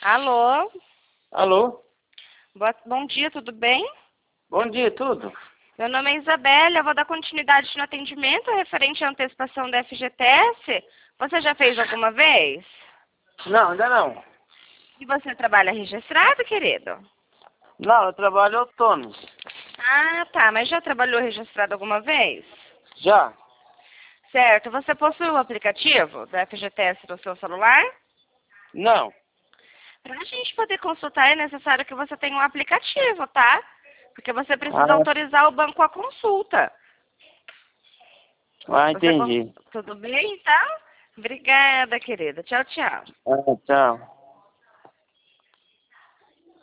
Alô? Alô? Bom dia, tudo bem? Bom dia, tudo? Meu nome é Isabela, eu vou dar continuidade no atendimento referente à antecipação da FGTS. Você já fez alguma vez? Não, ainda não. E você trabalha registrado, querido? Não, eu trabalho autônomo. Ah, tá, mas já trabalhou registrado alguma vez? Já? Certo, você possui o aplicativo da FGTS no seu celular? Não. Para a gente poder consultar é necessário que você tenha um aplicativo, tá? Porque você precisa Ah, autorizar o banco à consulta. entendi. Tudo bem, então? Obrigada, querida. Tchau, tchau. Tchau.